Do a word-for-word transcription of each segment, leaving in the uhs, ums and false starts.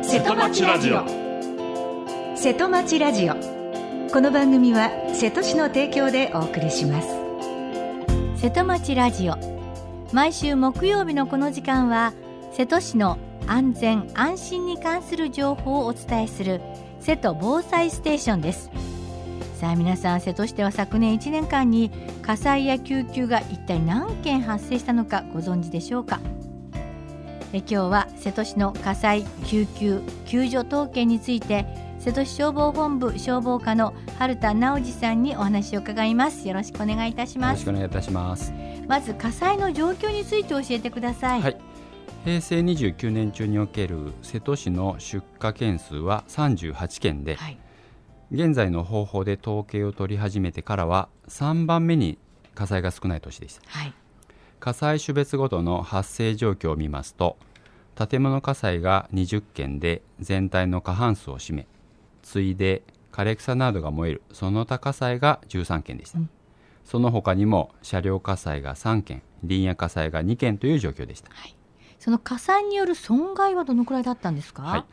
瀬戸町ラジオ。 瀬戸町ラジオ、この番組は瀬戸市の提供でお送りします。 瀬戸町ラジオ、毎週木曜日のこの時間は瀬戸市の安全安心に関する情報をお伝えする瀬戸防災ステーションです。さあ皆さん、瀬戸市では昨年いちねんかんに火災や救急が一体何件発生したのかご存知でしょうか。え今日は瀬戸市の火災救急救助統計について瀬戸市消防本部消防課の春田直司さんにお話を伺います。よろしくお願いいたします。 よろしくお願いいたします。 まず火災の状況について教えてください。 はい、平成にじゅうきゅうねん中における瀬戸市の出火件数はさんじゅうはちけんで、はい、現在の方法で統計を取り始めてからはさんばんめに火災が少ない年でした。はい、火災種別ごとの発生状況を見ますと、建物火災がにじゅっけんで全体の過半数を占め、次いで枯れ草などが燃えるその他火災がじゅうさんけんでした。うん、その他にも車両火災がさんけん、林野火災がにけんという状況でした。 はい、その火災による損害はどのくらいだったんですか。 はい、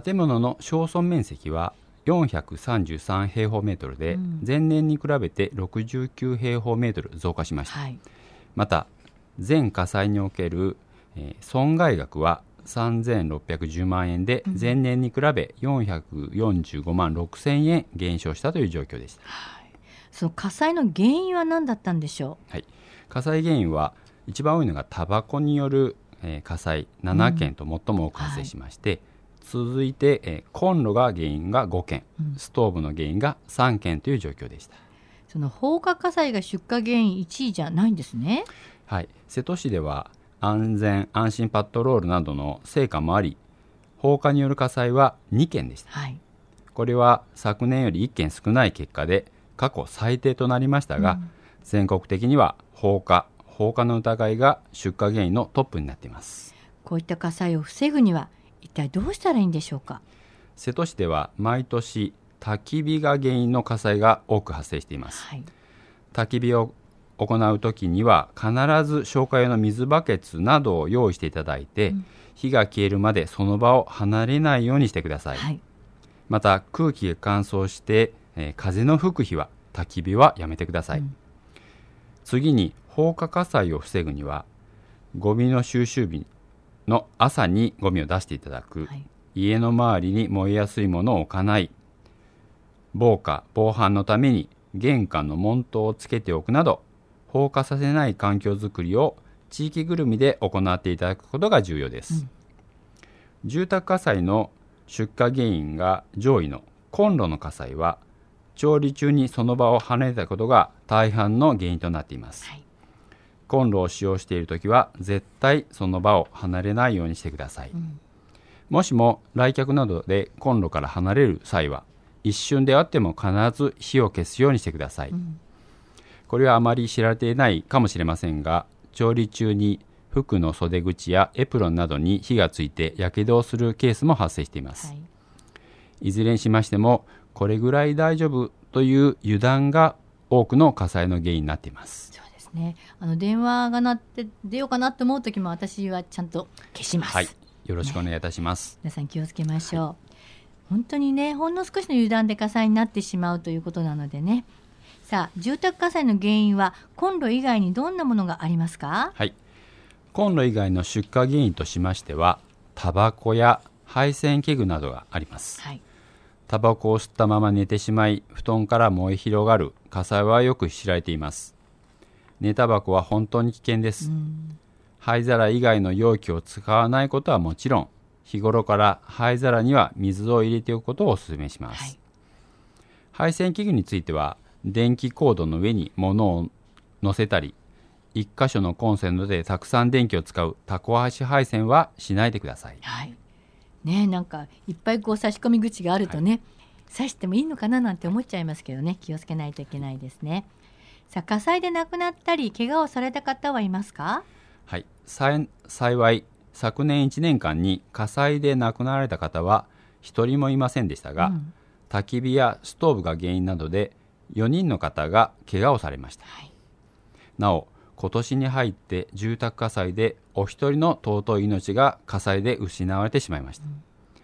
建物の焼損面積はよんひゃくさんじゅうさんへいほうメートルで、うん、前年に比べてろくじゅうきゅうへいほうメートル増加しました。はい、また全火災における、えー、損害額はさんぜんろっぴゃくじゅうまんえんで、うん、前年に比べよんひゃくよんじゅうごまんろくせんえん減少したという状況でした。 はい、その火災の原因は何だったんでしょう。 はい、火災原因は一番多いのがタバコによる、えー、火災ななけんと最も多く発生しまして、うん、はい、続いて、えー、コンロが原因がごけん、うん、ストーブの原因がさんけんという状況でした。 その放火火災が出火原因いちいじゃないんですね。 はい、瀬戸市では安全安心パトロールなどの成果もあり、放火による火災はにけんでした。はい、これは昨年よりいっけん少ない結果で過去最低となりましたが、うん、全国的には放火放火の疑いが出火原因のトップになっています。 こういった火災を防ぐには一体どうしたらいいんでしょうか。 瀬戸市では毎年焚き火が原因の火災が多く発生しています。はい、焚き火を行うときには必ず消火用の水バケツなどを用意していただいて、うん、火が消えるまでその場を離れないようにしてください。はい、また空気が乾燥して、えー、風の吹く日は焚き火はやめてください。うん、次に放火火災を防ぐにはゴミの収集日の朝にゴミを出していただく、はい、家の周りに燃えやすいものを置かない、防火防犯のために玄関の門灯をつけておくなど、放火させない環境づくりを地域ぐるみで行っていただくことが重要です。うん、住宅火災の出火原因が上位のコンロの火災は調理中にその場を離れたことが大半の原因となっています。はい、コンロを使用しているときは絶対その場を離れないようにしてください。うん、もしも来客などでコンロから離れる際は一瞬であっても必ず火を消すようにしてください。うん、これはあまり知られていないかもしれませんが、調理中に服の袖口やエプロンなどに火がついてやけどをするケースも発生しています。はい、いずれにしましてもこれぐらい大丈夫という油断が多くの火災の原因になっています。 そうですね、あの電話が鳴って出ようかなと思う時も私はちゃんと消します。 はい、よろしくお願いいたします。 ね、皆さん気をつけましょう。はい、本当にね、ほんの少しの油断で火災になってしまうということなのでね。さあ、住宅火災の原因はコンロ以外にどんなものがありますか。 はい、コンロ以外の出火原因としましてはタバコや配線器具などがあります。はい、タバコを吸ったまま寝てしまい布団から燃え広がる火災はよく知られています。寝タバコは本当に危険です。うん、灰皿以外の容器を使わないことはもちろん、日頃から灰皿には水を入れておくことをお勧めします。はい、配線器具については電気コードの上に物を乗せたり、一箇所のコンセントでたくさん電気を使うタコ足配線はしないでください。 はいね、なんかいっぱいこう差し込み口があるとね、はい、差してもいいのかななんて思っちゃいますけどね、気をつけないといけないですね。さあ、火災で亡くなったり怪我をされた方はいますか。 はい、さ幸い昨年いちねんかんに火災で亡くなられた方は一人もいませんでしたが、うん、焚き火やストーブが原因などでよにんの方が怪我をされました。はい、なお今年に入って住宅火災でお一人の尊い命が火災で失われてしまいました。うん、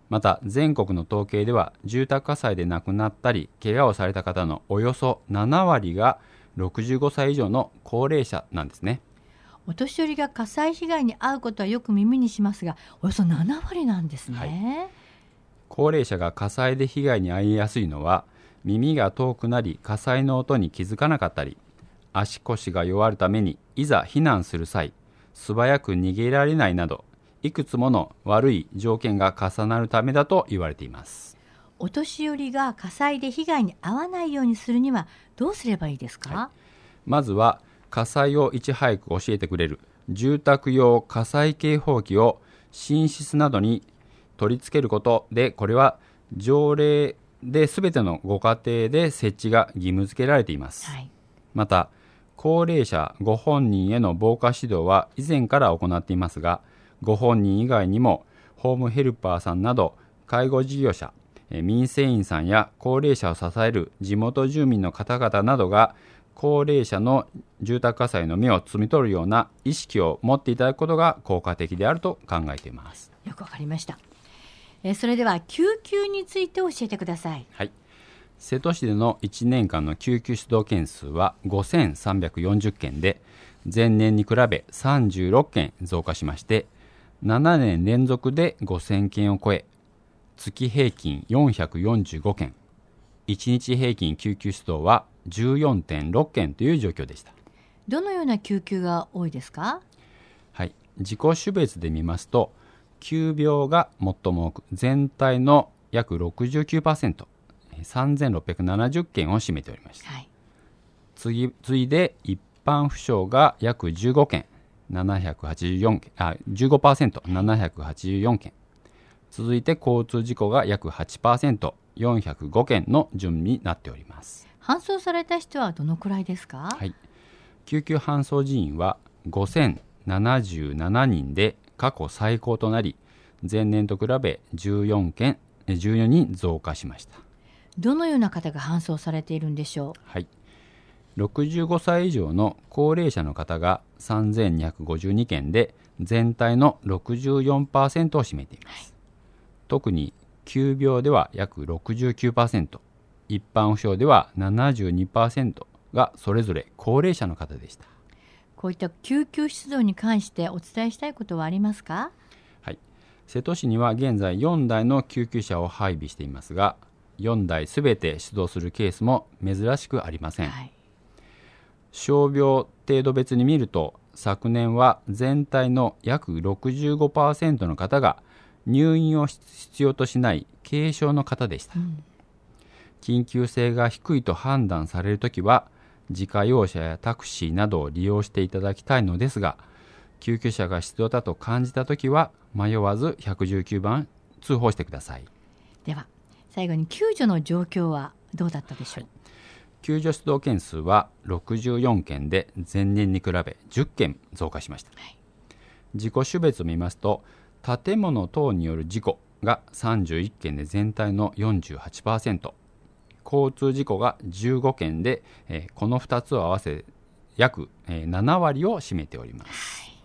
また全国の統計では住宅火災で亡くなったり怪我をされた方のおよそななわりがろくじゅうごさい以上の高齢者なんですね。 お年寄りが火災被害に遭うことはよく耳にしますが、およそななわりなんですね、はい、 高齢者が火災で被害に遭いやすいのは、耳が遠くなり火災の音に気づかなかったり、足腰が弱るためにいざ避難する際素早く逃げられないなど、いくつもの悪い条件が重なるためだと言われています。 お年寄りが火災で被害に遭わないようにするにはどうすればいいですか？ はい、まずは火災をいち早く教えてくれる住宅用火災警報器を寝室などに取り付けることで、これは条例で全てのご家庭で設置が義務付けられています、はい、また高齢者ご本人への防火指導は以前から行っていますが、ご本人以外にもホームヘルパーさんなど介護事業者、民生委員さんや高齢者を支える地元住民の方々などが高齢者の住宅火災の芽を摘み取るような意識を持っていただくことが効果的であると考えています。 よくわかりました。えそれでは救急について教えてください。 はい、瀬戸市でのいちねんかんの救急出動件数はごせんさんびゃくよんじゅっけんで、前年に比べさんじゅうろっけん増加しまして、ななねん連続でごせんけんを超え、月平均よんひゃくよんじゅうごけん、いちにち平均救急出動は じゅうよんてんろっけんという状況でした。 どのような救急が多いですか？ はい、自己種別で見ますと、急病が最も多く、全体の約 ろくじゅうきゅうパーセント、さんぜんろっぴゃくななじゅっけんを占めておりました、はい、次, 次いで一般負傷が約じゅうごけん、ななひゃくはちじゅうよんけん、あ じゅうごパーセント、ななひゃくはちじゅうよんけん、続いて交通事故が約 はちパーセント、よんひゃくごけんの順になっております。 搬送された人はどのくらいですか？ はい、救急搬送人員はごせんななじゅうななにんで過去最高となり、前年と比べじゅうよんけん、じゅうよにん増加しました。 どのような方が搬送されているんでしょう？ はい、ろくじゅうごさい以上の高齢者の方がさんぜんにひゃくごじゅうにけんで、全体の ろくじゅうよんパーセント を占めています、はい、特に急病では約 ろくじゅうきゅうパーセント、一般負傷では ななじゅうにパーセント がそれぞれ高齢者の方でした。 こういった救急出動に関してお伝えしたいことはありますか？ はい、瀬戸市には現在よんだいの救急車を配備していますが、よんだいすべて出動するケースも珍しくありません、はい、傷病程度別に見ると、昨年は全体の約 ろくじゅうごパーセント の方が入院を必要としない軽症の方でした、うん、緊急性が低いと判断されるときは自家用車やタクシーなどを利用していただきたいのですが、救急車が必要だと感じたときは迷わずいちいちきゅうばん通報してください。 では最後に救助の状況はどうだったでしょう？はい、 救助出動件数はろくじゅうよんけんで前年に比べじゅっけん増加しました、はい、事故種別を見ますと、建物等による事故がさんじゅういっけんで全体の よんじゅうはちパーセント、交通事故がじゅうごけんで、えー、このふたつを合わせ約、えー、ななわりを占めております、はい、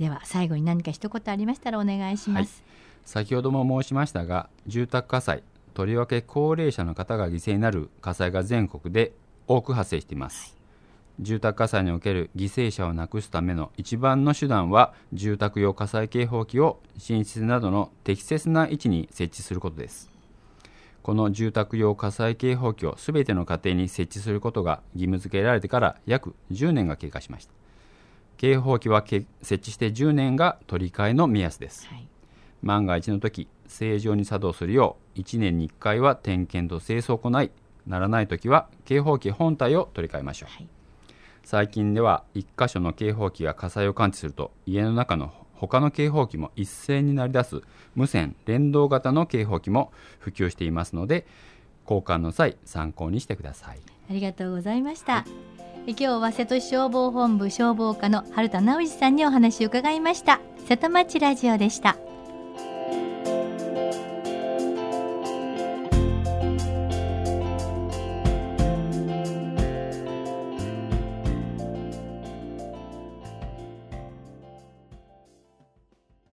では最後に何か一言ありましたらお願いします、 はい、先ほども申しましたが、住宅火災、とりわけ高齢者の方が犠牲になる火災が全国で多く発生しています、はい、住宅火災における犠牲者をなくすための一番の手段は、住宅用火災警報器を寝室などの適切な位置に設置することです。この住宅用火災警報器をすべての家庭に設置することが義務付けられてから約じゅうねんが経過しました。警報器は設置してじゅうねんが取り替えの目安です、はい、万が一の時、正常に作動するよういちねんにいっかいは点検と清掃を行い、ならない時は警報器本体を取り替えましょう、はい、最近ではいっかしょの警報器が火災を感知すると、家の中の他の警報器も一斉に鳴り出す無線連動型の警報器も普及していますので、交換の際参考にしてください。 ありがとうございました、はい、今日は瀬戸市消防本部消防課の春田直司さんにお話を伺いました。瀬戸町ラジオでした。